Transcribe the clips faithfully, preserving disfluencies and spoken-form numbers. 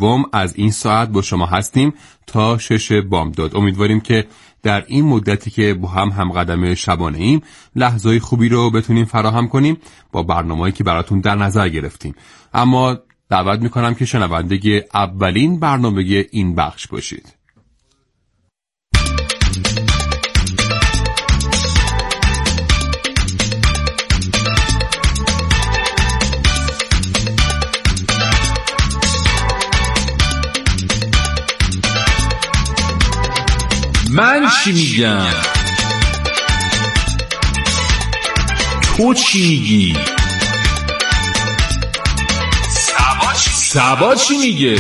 سوم از این ساعت با شما هستیم تا شش بامداد. امیدواریم که در این مدتی که با هم هم قدم شبانه ایم لحظه‌های خوبی رو بتونیم فراهم کنیم با برنامه‌ای که براتون در نظر گرفتیم. اما دعوت میکنم که شنونده اولین برنامه این بخش باشید. من چی میگم؟ تو چی میگی؟ سبا چی میگه؟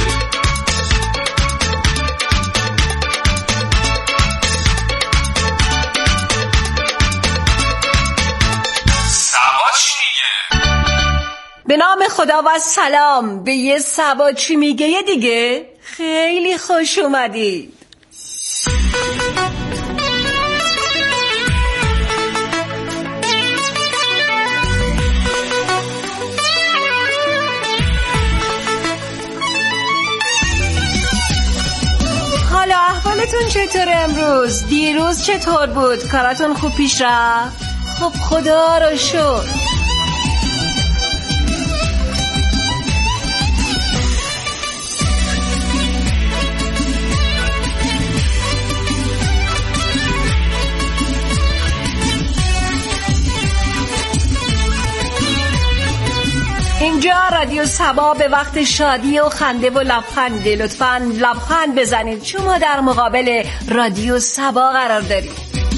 به نام خدا و سلام به یه سبا چی میگه دیگه. خیلی خوش اومدید. حالا احوالتون چطوره امروز؟ دیروز چطور بود؟ کاراتون خوب پیش رفت؟ خب خدا رو شکر. اینجا رادیو سبا به وقت شادی و خنده و لبخند. لطفاً لبخند بزنید چون ما در مقابل رادیو سبا قرار داریم.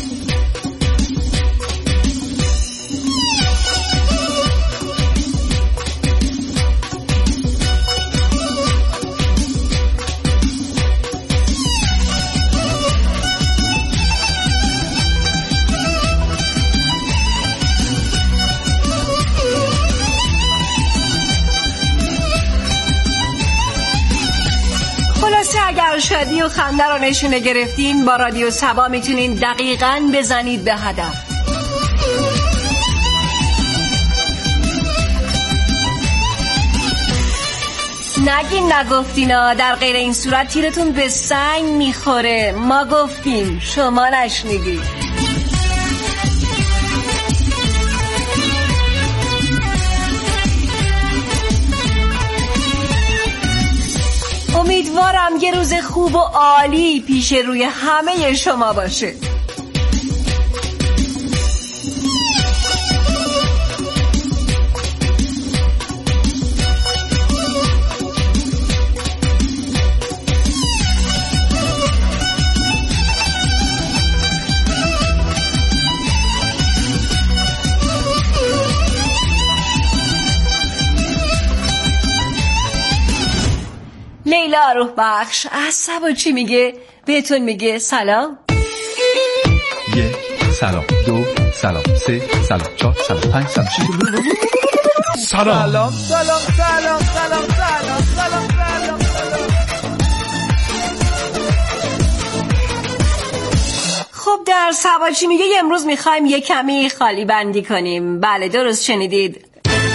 اگر شادی و خنده رو نشونه گرفتین با رادیو سبا میتونین دقیقاً بزنید به هدف. نگین نگفتینا، در غیر این صورت تیرتون به سنگ میخوره. ما گفتیم شما نشنیدید. امیدوارم یه روز خوب و عالی پیش روی همه شما باشه. لیلا روح بخش از سبا چی میگه؟ بهتون میگه سلام. یک سلام، دو سلام، سه سلام، چهار سلام، پنج سلام، شش سلام سلام سلام سلام سلام سلام سلام سلام. خب در سبا چی میگه امروز میخوایم یه کمی خالی بندی کنیم. بله درست شنیدید.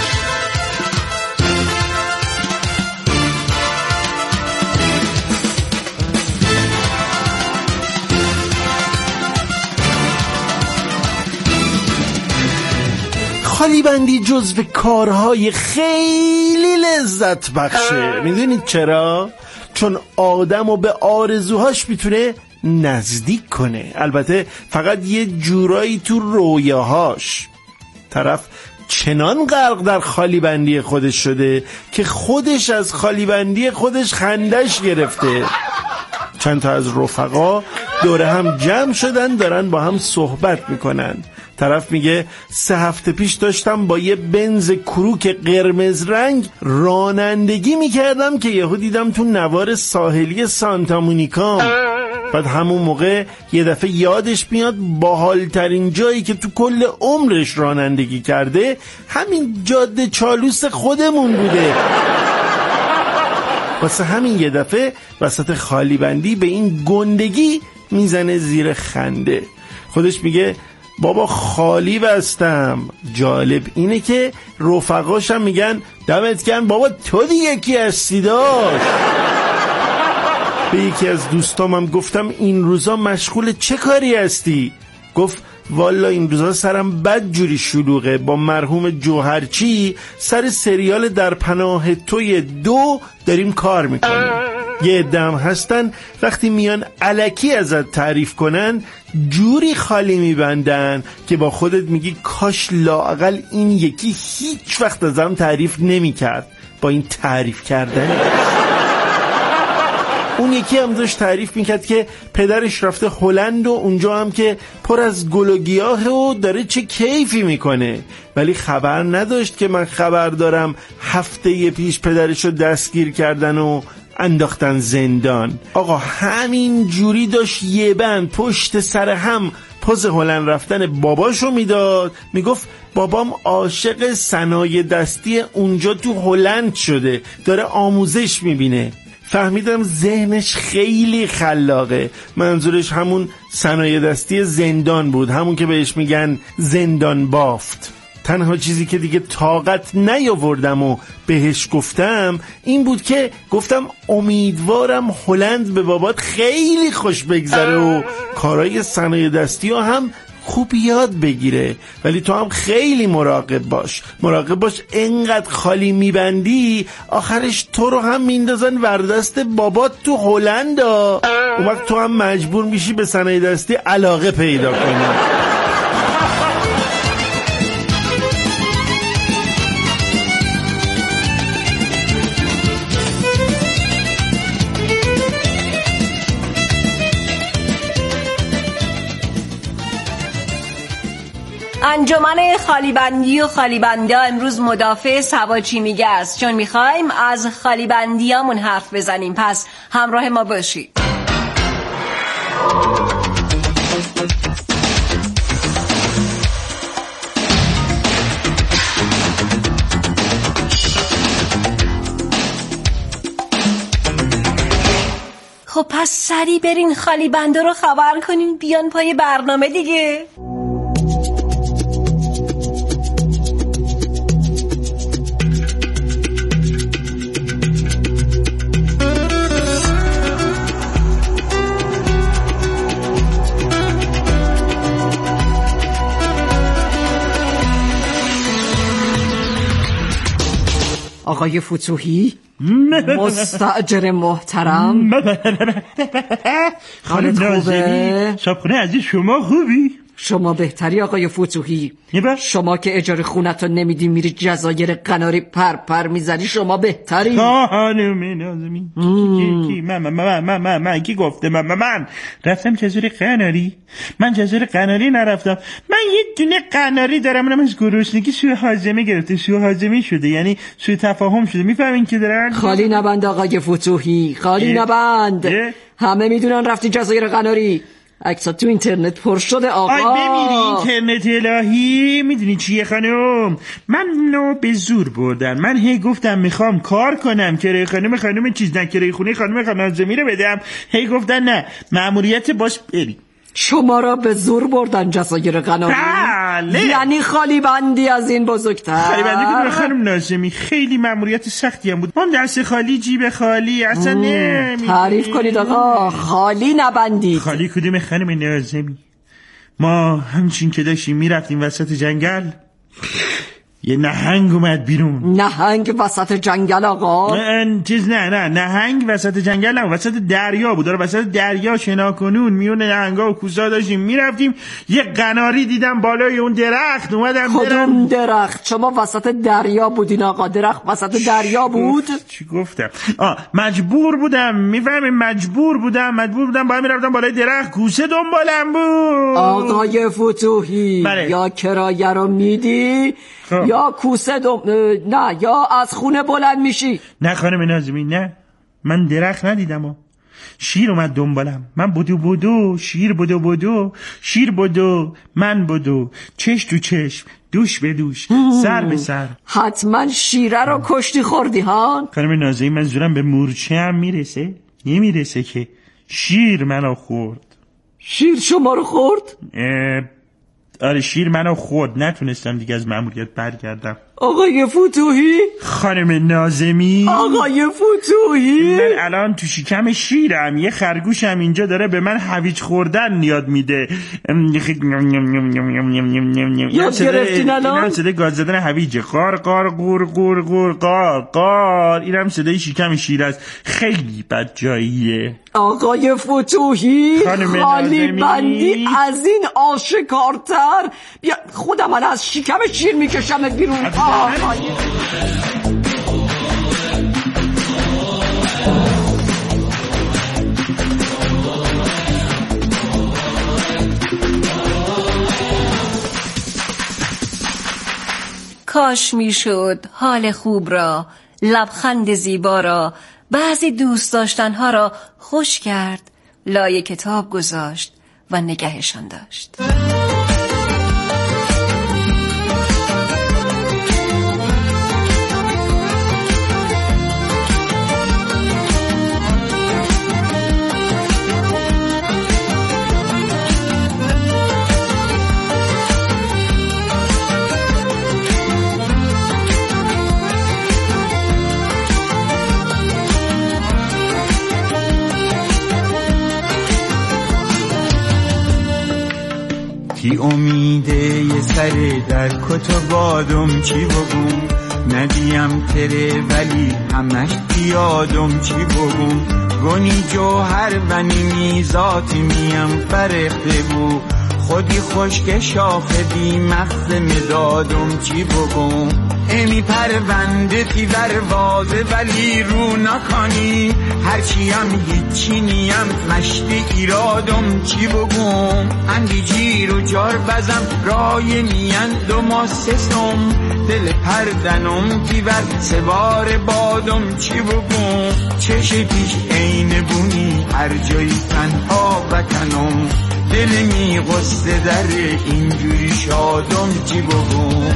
خالی بندی جزو کارهای خیلی لذت بخشه. میدونید چرا؟ چون آدمو به آرزوهاش میتونه نزدیک کنه. البته فقط یه جورایی تو رویاهاش. طرف چنان غرق در خالی بندی خودش شده که خودش از خالی بندی خودش خندش گرفته. چند تا از رفقا دوره هم جمع شدن دارن با هم صحبت میکنن. طرف میگه سه هفته پیش داشتم با یه بنز کروک قرمز رنگ رانندگی میکردم که یهو دیدم تو نوار ساحلی سانتا مونیکا. بعد همون موقع یه دفعه یادش میاد باحالترین جایی که تو کل عمرش رانندگی کرده همین جاده چالوس خودمون بوده. واسه همین یه دفعه وسط خالی بندی به این گندگی میزنه زیر خنده. خودش میگه بابا خالی بستم. جالب اینه که رفقاشم میگن دمت گرم بابا تو دیگه کی هستی داشت. به یکی از دوستامم گفتم این روزا مشغول چه کاری هستی؟ گفت والا این روزا سرم بد جوری شلوغه، با مرحوم جوهرچی سر سریال در پناه توی دو داریم کار میکنیم. یه عده‌ام هستن وقتی میان الکی ازت تعریف کنن جوری خالی میبندن که با خودت میگی کاش لااقل این یکی هیچ وقت ازم تعریف نمیکرد با این تعریف کردن. اون یکی هم داشت تعریف میکرد که پدرش رفته هلند و اونجا هم که پر از گل و گیاه و داره چه کیفی میکنه، ولی خبر نداشت که من خبر دارم هفته پیش پدرشو دستگیر کردن و انداختن زندان. آقا همین جوری داشت یه بند پشت سر هم پوز هلند رفتن باباشو میداد، میگفت بابام عاشق صنایع دستی اونجا تو هلند شده، داره آموزش میبینه. فهمیدم ذهنش خیلی خلاقه، منظورش همون صنایع دستی زندان بود، همون که بهش میگن زندان بافت. تنها چیزی که دیگه طاقت نیاوردم و بهش گفتم این بود که گفتم امیدوارم هلند به بابات خیلی خوش بگذره و کارهای صنایع دستی ها هم خوب یاد بگیره، ولی تو هم خیلی مراقب باش مراقب باش انقدر خالی میبندی آخرش تو رو هم میندازن وردست بابات تو هلند، اون وقت تو هم مجبور میشی به صنایع دستی علاقه پیدا کنی. انجمن خالیبندی و خالیبنده امروز مدافع سواچی میگه است، چون میخوایم از خالیبندیامون حرف بزنیم، پس همراه ما باشید. خب پس سری برین خالیبنده رو خبر کنین بیان پای برنامه دیگه. آقای فتوحی، مستاجر محترم، حالت خوبه؟ صاحبخونه عزیز شما خوبی؟ شما بهتری آقای فتوحی. شما که اجاره خونتو نمیدی میری جزایر قناری پر پر میزنی، شما بهتری. خانم نازمی کی من من من من من من کی گفته من من رفتم جزایر قناری؟ من جزایر قناری نرفتم. من یه دونه قناری دارم، اونم از گرسنگی سوء هاضمه گرفته، سوء هاضمه شده، یعنی سوء تفاهم شده. میفهمین که دارن خالی نبند آقای فتوحی، خالی نبند. همه میدونن رفتی جزایر قناری، عکسات تو اینترنت پر شده آقا. آی بمیری اینترنت الهی. میدونی چیه خانم؟ من نو به زور بردن. من هی گفتم میخوام کار کنم کرایه خانم خانم چیز نه کرایه خونه خانم خانم رو بدم، هی گفتن نه مأموریت باش بری. شما را به زور بردن جزایر قناری؟ بله. یعنی خالی بندی از این بزرگتر؟ خالی بندی کنم خانم نازمی، خیلی مأموریت سختی هم بود. من دست خالی جیب خالی اصلا نمی تعریف کنید آقا، خالی نبندید. خالی کدوم خانم نازمی؟ ما همچین که داشتیم میرفتیم وسط جنگل یه نهنگ اومد بیرون. نهنگ وسط جنگل آقا؟ نه چیز نه نه نهنگ وسط جنگل نه، وسط دریا بود. داره وسط دریا شنا کنون میونه نهنگا و کوسا داشتیم میرفتیم، یه قناری دیدم بالای اون درخت اومدم. کدوم درخت؟ شما وسط دریا بودین آقا؟ درخت وسط دریا بود؟ چی گفتم؟ آه مجبور بودم، میفهمی مجبور بودم مجبور بودم باید میرفتم بالای درخت، کوسه دنبالم بود. آقای فتوحی بله. یا کرایه رو میدی خب. یا کوسه دم... نه یا از خونه بلند میشی. نه خانم نازمی نه، من درخت ندیدم ها. شیر اومد دنبالم، من بودو بودو شیر بودو بودو شیر بودو من بودو، چش تو چشم دوش به دوش سر به سر. حتما شیره رو کشتی خوردی ها؟ خانم نازمی من زورم به مورچه هم میرسه؟ نمیرسه که شیر منو خورد. شیر شما رو خورد؟ آره شیر منو خورد، نتونستم دیگه از مأموریت برگردم. آقای فتوحی؟ خانم ناظمی؟ آقای فتوحی؟ من الان تو شکم شیرم، یه خرگوشم اینجا داره به من هویج خوردن یاد میده. یاد گرفتین الان؟ اینم صدای گاز زدن هویجه. قار قار قور قور قور قار قار. اینم صدای شکم شیر است. خیلی بد جاییه. آقای فتوحی، خالی بندی از این آشکارتر. بیا خودم من از شکم شیر میکشم بیرون. کاش میشد حال خوب را، لبخند زیبا را، بعضی دوست داشتنها را خوش کرد، لای کتاب گذاشت و نگهشان داشت. کی امیده یه سره در کتو بادم چی بگم، ندیم تره ولی همش پیادم چی بگم، گونی جوهر و نیمی ذاتی میم فرخته بو، خودی خشک شاخه بی مغز مدادم چی بگم، امی پرونده تی وروازه ولی رو نکنی، هرچیم هیچی نیم مشتی ایرادم چی بگم، اندی جیر و جار بزم رای میند و ما سسم، دل پردنم تی ور سوار بادم چی بگم، چش پیش عین بونی هر جایی تنها بکنم، دل می غصه در اینجوری شادم چی بگم.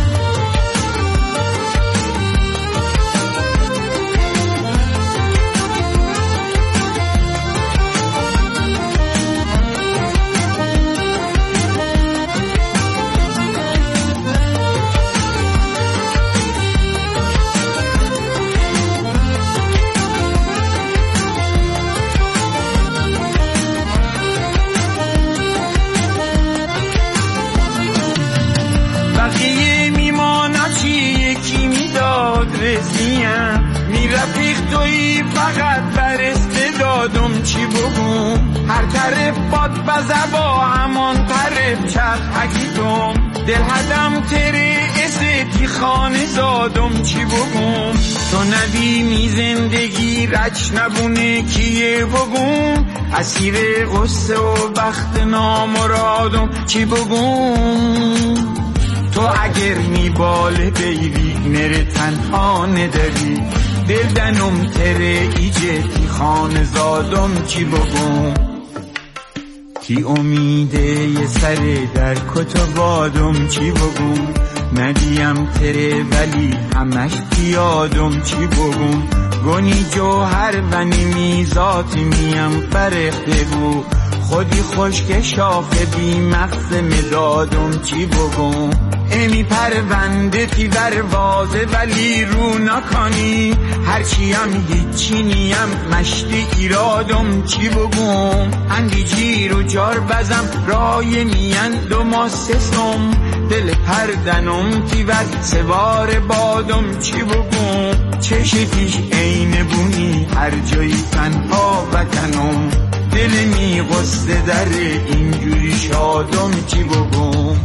می رفیق توی فقط بر استعدادم چی بگم، هر طرف باد بزه با همان طرف چرخ حکیتم، دل هدم تره استی خانه زادم چی بگم، تو ندیمی زندگی رچ نبونه کیه بگم، اسیر غصه و بخت نامرادم چی بگم، تو اگر میباله بیری نره تنها نداری، دل دنم تره ایجه تی خانه زادم چی بگم، کی امیده یه سره در کتو بادم چی بگم، ندیم تره ولی همش پیادم چی بگم، گونی جوهر و نیمی ذاتی میم فرخته بو، خودی خشک شاخه بی مغز مدادم چی بگم، امی پرونده تی وروازه ولی رو نکنی، هرچیم هیچی نیم مشتی ایرادم چی بگم، اندی جیر و جار بزم رای میند و ما سسم، دل پردنم تی ور سوار بادم چی بگم، چش پیش عین بونی هر جایی تنها بکنم، دل می غصه در اینجوری شادم چی بگم.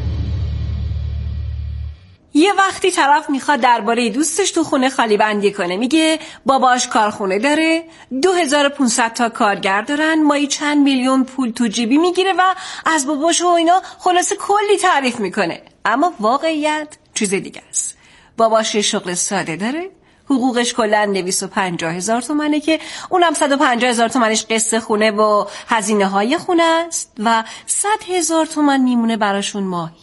یه وقتی طرف میخواد درباره دوستش تو خونه خالی بندی کنه، میگه باباش کارخونه داره، دو هزار و پونصد تا کارگر دارن، مایی چند میلیون پول تو جیبی میگیره و از باباش و اینا خلاصه کلی تعریف میکنه. اما واقعیت چیز دیگه است. باباش یه شغل ساده داره، حقوقش کلن دویست و پنجاه هزار تومنه که اونم صد و پنجاه هزار تومنش قسط خونه و هزینه های خونه است و صد هزار تومن میمونه براشون ماهی.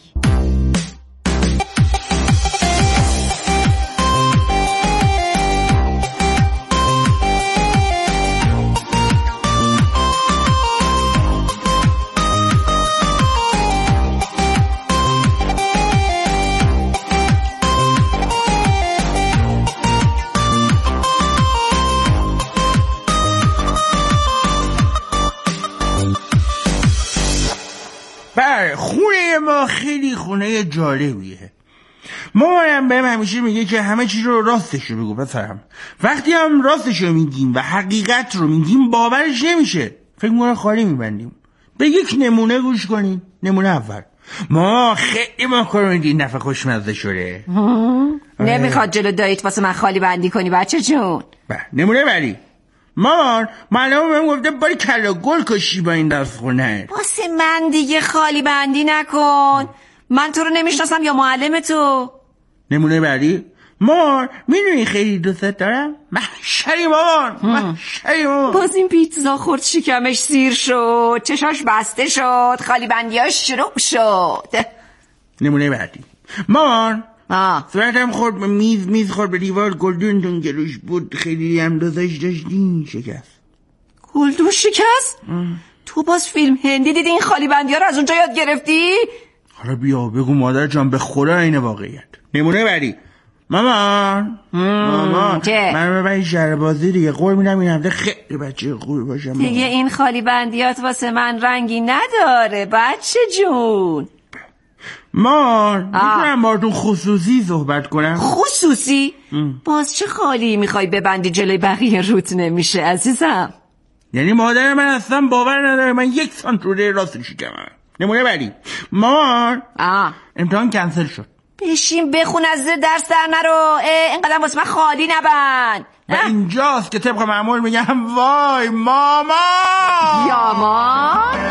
خونه ما خیلی خونه جالبیه. مامانم بهم همیشه میگه که همه چیز رو راستش رو بگو پسرم. وقتی هم راستش رو میگیم و حقیقت رو میگیم باورش نمیشه، فکر میکنه خالی میبندیم. به یک نمونه گوش کنین. نمونه اول، ما خیلی ماکارونی این دفعه خوشمزه شده. نمیخواد جلو داییت واسه من خالی بندی کنی بچه جون. بله. نمونه بعدی، مامان معلومه بهم گفته باری کلا گل کشی با این دست خونه. واسه من دیگه خالی بندی نکن، من تو رو نمیشناسم یا معلم تو. نمونه بعدی، مامان میدونی خیلی دوست دارم. محشری مامان، محشری مامان. باز این پیتزا خورد شکمش سیر شد، چشاش بسته شد، خالی بندیاش شروع شد. نمونه بعدی، مامان آه. صورتم خورد به میز، میز خورد به دیوار، گلدون که روش بود خیلی هم دوزش داشتین شکست. گلدون شکست؟ تو باز فیلم هندی دیدی این خالی بندی ها رو از اونجا یاد گرفتی؟ حالا بیا بگو مادر جان، به خدا این واقعیت. نمونه بعدی، مامان مامان چه؟ من ببری شهر بازی دیگه، قول میدم این هفته خیلی بچه خوبی باشم. دیگه این خالی بندیات واسه من رنگی نداره بچه جون. مان میتونم باهاتون خصوصی صحبت کنم؟ خصوصی؟ ام. باز چه خالی میخوای ببندی جلوی بقیه روت نمیشه عزیزم؟ یعنی مادر من اصلا باور نداره من یک سانتروده راست شکمم. نمونه بعدی، مامان امتحان کنسل شد. بشین بخون از زیر درس در نرو، اینقدر واسه من خالی نبند. و اینجاست که طبق معمول میگم وای مامان. یا مان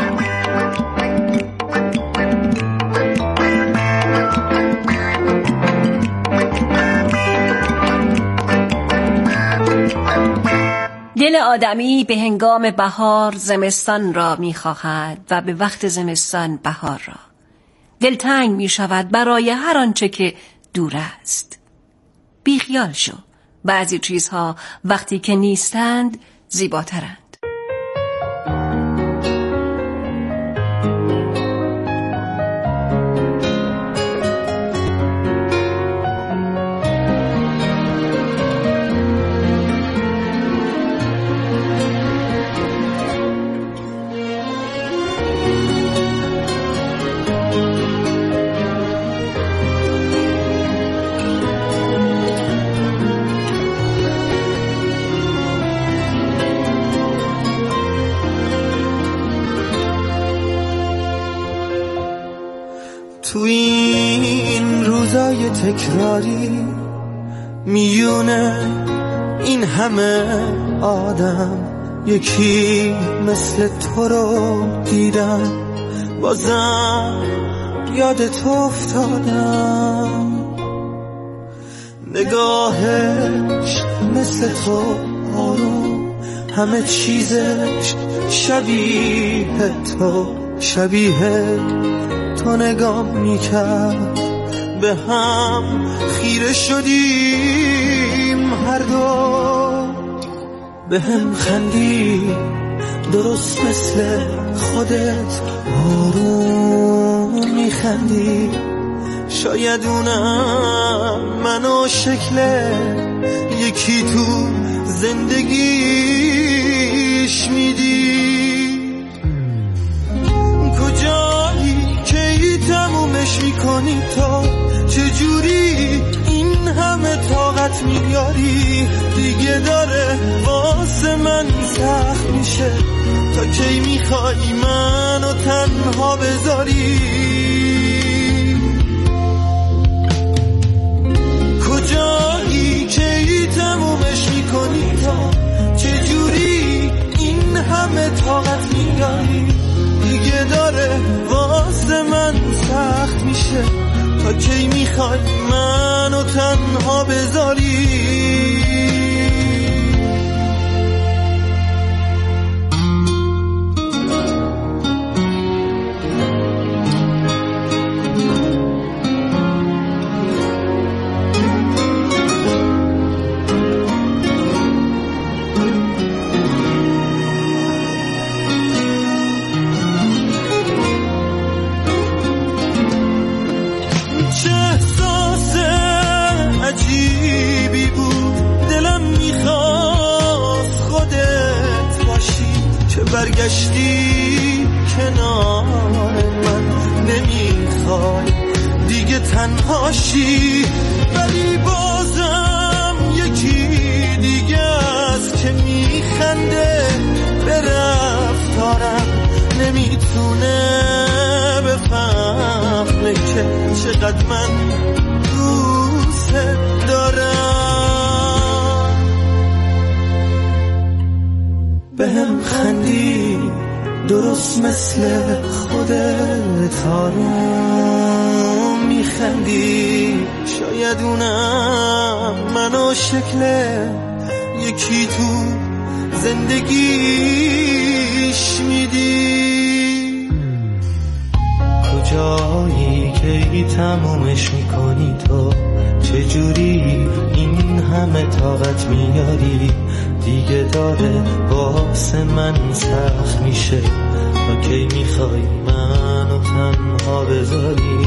دل آدمی به هنگام بهار زمستان را می‌خواهد و به وقت زمستان بهار را. دلتنگ می‌شود برای هر آنچه که دور است. بیخیال شو، بعضی چیزها وقتی که نیستند زیباترند. تو این روزای تکراری میونه این همه آدم، یکی مثل تو رو دیدم بازم یاد تو افتادم. نگاهش مثل تو آروم، همه چیزش شبیه تو، شبیه تو نگاه میکرد، به هم خیره شدیم هر دو، به هم خندی درست مثل خودت آروم میخندی. شاید اونم منو شکل یکی تو زندگیش میدی. کجایی که ای تمومش میکنی تو، چجوری این همه طاقت میاری؟ دیگه داره واسه من سخت میشه، تا کی میخوای منو تنها بذاری؟ کجایی که ای تمومش میکنی تو، چجوری این همه طاقت میاری؟ دیگه داره واسه من سخت میشه، تا کی میخوای منو تنها بذاری؟ عجیبی بود، دلم میخواست خودت باشی، که برگشتی کنار من. نمیخوای دیگه تنهاشی، ولی بازم یکی دیگه است که میخنده به رفتارم، نمیتونه بفهمه که چقدر من دوست دارم. بهم خندی درست مثل خودت آروم میخندی، شاید اونم منو شکل یکی تو زندگیش میدی. کجایی که ای تمومش میکنی تو، چجوری این همه طاقت میاری، دیگه داره باعث من سخت میشه، تا کی میخوای منو تنها بذاری.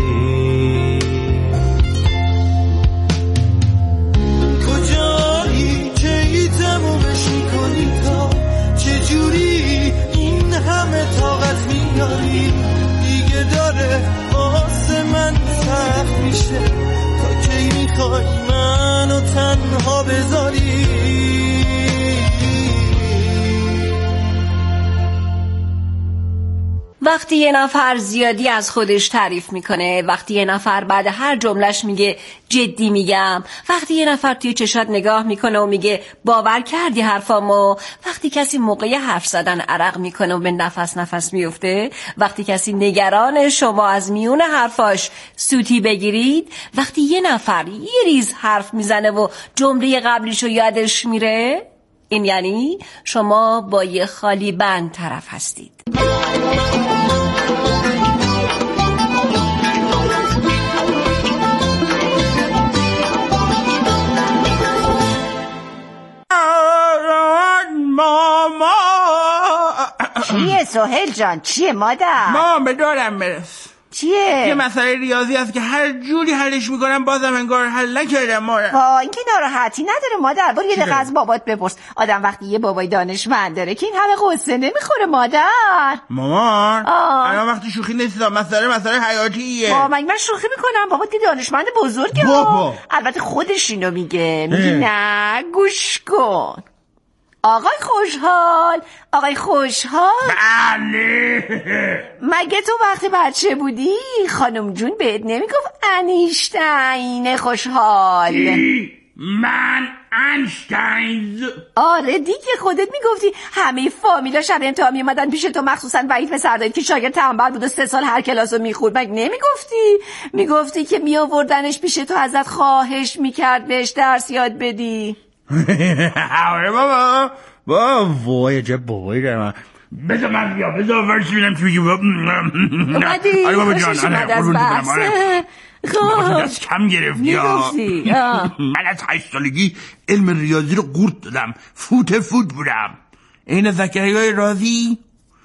کجایی که ای تمومش میکنی تا، چجوری این همه طاقت میاری، دیگه داره باعث من سخت میشه، تا کی میخوای منو تنها بذاری. وقتی یه نفر زیادی از خودش تعریف میکنه، وقتی یه نفر بعد هر جملش میگه جدی میگم، وقتی یه نفر توی چشات نگاه میکنه و میگه باور کردی حرفامو، وقتی کسی موقع حرف زدن عرق میکنه و به نفس نفس میفته، وقتی کسی نگران شما از میون حرفاش سوتی بگیرید، وقتی یه نفر یه ریز حرف میزنه و جمله قبلیشو یادش میره، این یعنی شما با یه خالی بند طرف هستید. ماما چیه سهیل جان؟ چیه مادر؟ ماما به دارم برس. چیه؟ یه مسئله ریاضی هست که هر جوری حلش میکنم بازم انگار حل نکردم مادر. با اینکه ناراحتی نداره مادر، برو یه دقیقه از بابات بپرس. آدم وقتی یه بابای دانشمند داره که این همه قصه نمیخوره مادر. مامان الان وقتی شوخی نیست، مسئله مسئله حیاتیه. با من من شوخی میکنم، بابات که دانشمند بزرگه. بابا البته خودش اینو میگه، میگه نه گوش کن. آقای خوشحال، آقای خوشحال، بله. مگه تو وقتی بچه بودی خانم جون بهت نمیگفت انیشتین خوشحال؟ من انیشتین؟ آره دیگه، خودت میگفتی. همه فامیلا شب امتحان میومدن پیش تو، مخصوصا وحید پسر دارید که شاگرد تنبل بود و سه سال هر کلاسو میخورد. مگه نمیگفتی؟ میگفتی که میآوردنش پیش تو، ازت خواهش میکرد بهش درس یاد بدی. آره بابا بابا وای عجب بابایی دارم. بذار من بیا بذار ورش بینم توی اومدی؟ آره بابا جان آره از بحث خب دست کم گرفتی یا من از هشت سالگی علم ریاضی رو قورت دادم، فوت فوت بودم. این زکریای رازی،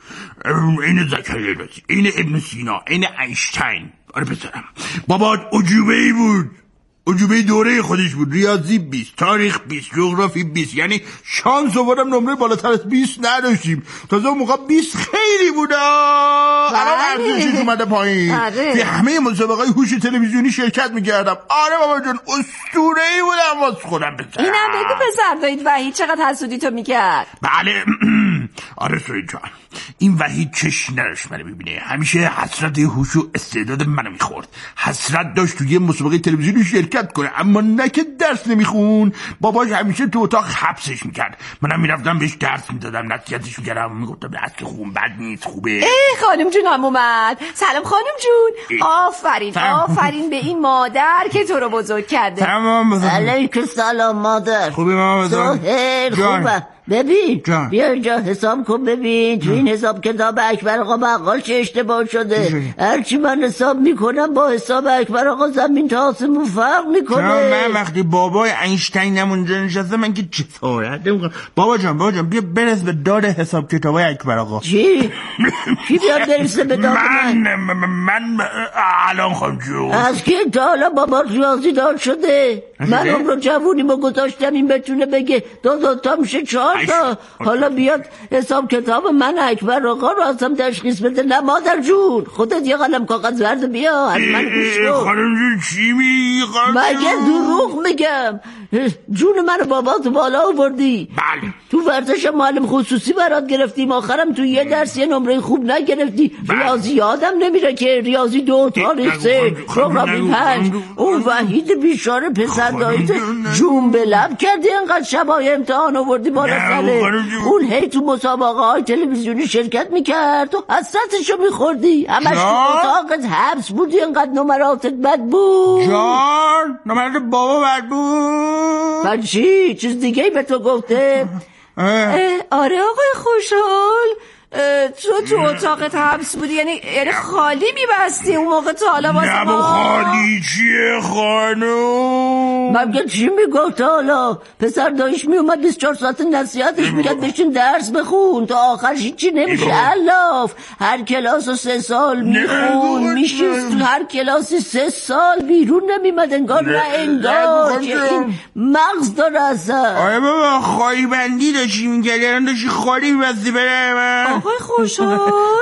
این زکریای رازی، این ابن سینا، این اینشتین. آره پسرم بابا عجوبه‌ای بود، عجوبه دوره خودش بود. ریاضی بیست، تاریخ بیست، جغرافی بیست. یعنی شانس آوردم نمره بالاتر از بیست نداشتیم. تازه اون موقع بیست خیلی بود. الان ارزشش اومده پایین. توی همه مسابقه‌های هوش تلویزیونی شرکت می‌کردم. آره بابا جان اسطوره‌ای بودم واسه خودم. پسر اینم بگو پسر دایید وحید چقدر حسودی تو می‌کرد. بله آره سوید جان، این وحید چشم نداشت منو ببینه، همیشه حسرت هوش و استعداد منو میخورد. حسرت داشت توی مسابقه تلویزیونی شرکت کنه، اما نه که درس نمیخون. باباش همیشه تو اتاق حبسش میکرد، منم میرفتم بهش درس میدادم، نصیحتش میکردم، میگفتم درس که خون بد نیست، خوبه. ای خانم جون هم اومد. سلام خانم جون. آفرین سلام. آفرین به این مادر که تو رو بزرگ کرده. تمام. علیکم سلام مادر. خوبی مامان؟ سهیل خوبه. ببین جان. بیا اینجا حساب کن ببین تو این حساب کتاب اکبر آقا بقال چه اشتباه شده. هرچی من حساب میکنم با حساب اکبر آقا زمین تا آسمون فرق میکنه. من وقتی بابای اینشتین اونجا نشسته من که جسارت نمیکنم. بابا جان بابا جان بیا برس به داد حساب کتابای اکبر آقا. چی؟ کی بیاد برسه به داد من؟ من من الان خانم جون از که تا حالا بابا ریاضی دار شده؟ من عمر جوونیمو گذاشتم این بتونه بگه دو دو تا میشه چهار حتی حالا بیاد حساب کتاب من اکبر آقا رو ازم تشخیص بده. نه مادر جون، خودت یه قلم کاغذ ورد بیا، از من گوش کن. خانم جون چی میگی خانم؟ مگه دروغ میگم؟ جون من بابا تو بالا آوردی. بله. تو ورزش معلم خصوصی برات گرفتیم، آخرم تو یه درس یه نمره خوب نگرفتی. بله. ریاضی یادم نمیره که ریاضی دو تاریخ سه جغرافی پنج. اون وحید بیچاره پسر داییت جون به لب کردی انقدر شبای امتحان آوردی بالا سره. اون هی تو مسابقه های تلویزیونی شرکت میکرد تو حسرتشو میخوردی، همش تو اتاقت حبس بودی انقدر نمراتت بد بود. جان نمرات بابا بد بود. من چی؟ چیز دیگه ای به تو گفته؟ آره آقای خوشحال، تو تو اتاقت حبس بودی، یعنی یعنی خالی میبستی اون موقع تا حالا واسه ما. خالی چیه خانم؟ مگه چی میگفت حالا؟ پسر دایش میومد بیست و چهار ساعت نصیحتش میکرد بشین درس بخون، تا آخرش هیچی نمیشه الاف. هر کلاس سه سال میخون میشیست، تو هر کلاسی سه سال بیرون نمیمد، انگار نه انگار که این مغز داره اصلا. آره بابا خالی بندی داشتی میکرد، الان داشتی خالی میبستی بره من. آقای خوشحال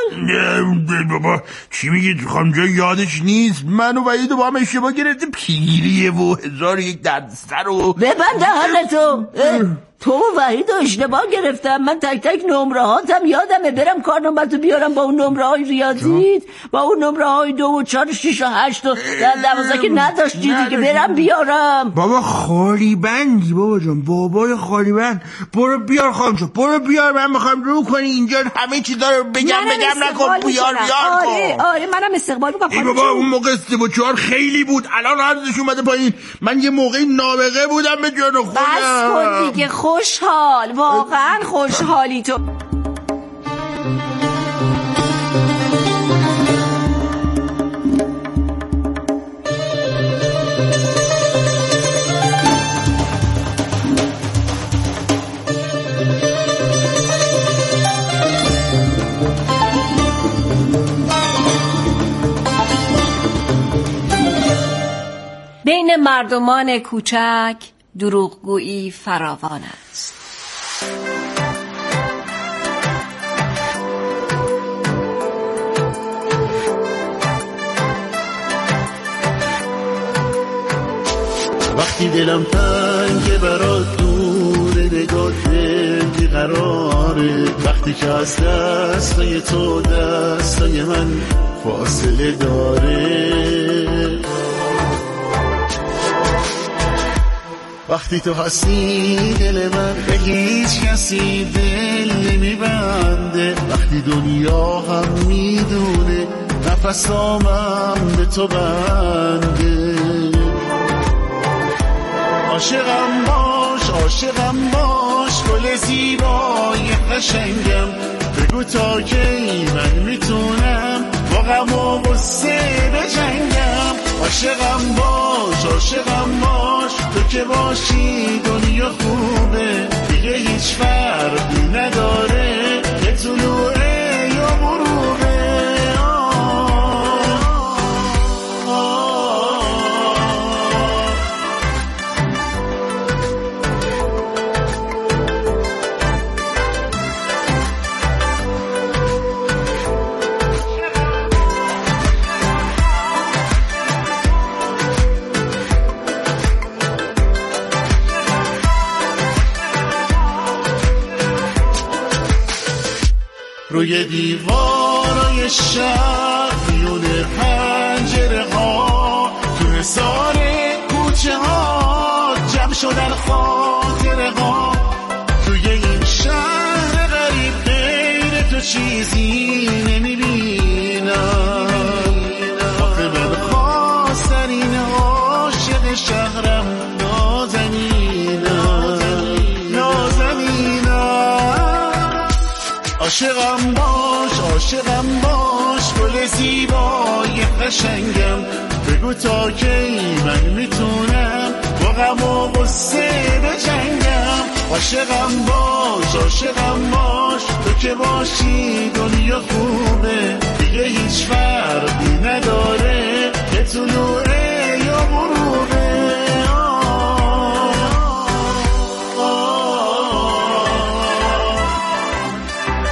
نه بابا چی میگی خانم جا یادش نیست، من و وحید با هم اشتباه گرفتیم پیریه و هزار یک دردسر رو ببند دهنتو. تو و وحید اشتباه گرفتم، من تک تک نمره هاتم یادمه، برم کارنامه‌تو بیارم با اون نمره های ریاضیت، با اون نمره های دو و چار و شیش و هشت و دوازده که نداشتی دیگه، برم بیارم. بابا خالی بندی بابا جان، بابای خالی بند. برو بیار خانم جان، برو بیار، من میخوام رو کنی اینجا همه چیزا رو بگم بگم نکن، بیار بیار کن. آره آره منم استقبال میکنم. ای بابا اون موقع سه و چهار خیلی بود، الان ارزش اومده پایین. من یه موقعی نابغه بودم به جان خودم. بس کن دیگه خوشحال، واقعا خوشحالی تو. بین مردمان کوچک دروغگویی فراوان است. وقتی دلم تنگه برات دوره نگاه بی قراره، وقتی که از دستای تو دستای من فاصله داره، وقتی تو هستی دل من به هیچ کسی دل نمیبنده، وقتی دنیا هم میدونه نفسامم به تو بنده. عاشقم باش عاشقم باش گل زیبای قشنگم، بگو تا کی من میتونم با غم و غصه بجنگم. عاشقم باش عاشقم باش تو که باشی دنیا خوبه، دیگه هیچ فرقی نداره که طلوعه یا غروبه. روی دیوارای شهر میونه پنجره ها، تو حصار کوچه ها جمع شدن خاطره ها. توی این شهر غریب غیر تو چیزی نمیبینم، آخه من خواسترین عاشق شهرم نازنینم نازنینم. عاشقم باش عاشقم باش گل زیبای قشنگم، بگو تا کی من میتونم با غم و غصه بجنگم. عاشقم باش عاشقم باش تو که باشی دنیا خوبه، دیگه هیچ فرقی نداره که طلوع